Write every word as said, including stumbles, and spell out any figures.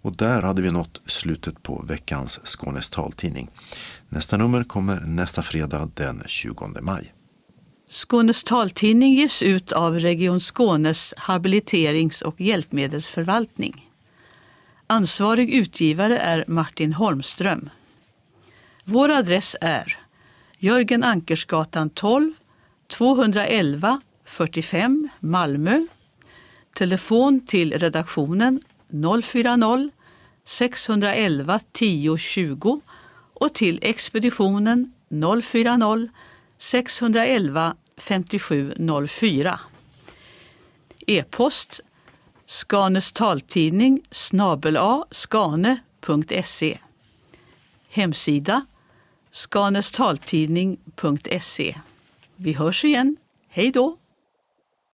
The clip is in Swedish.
Och där hade vi nått slutet på veckans Skånes taltidning. Nästa nummer kommer nästa fredag den tjugonde maj. Skånes taltidning ges ut av Region Skånes habiliterings- och hjälpmedelsförvaltning. Ansvarig utgivare är Martin Holmström. Vår adress är Jörgen Ankersgatan tolv, tvåhundraelva fyrtiofem Malmö. Telefon till redaktionen noll fyra noll sex ett ett tio tjugo och till expeditionen noll fyra noll sex ett ett femtiosju noll fyra. E-post Skanes taltidning snabel a skane punkt se. Hemsida skanestaltidning punkt se. Vi hörs igen. Hej då!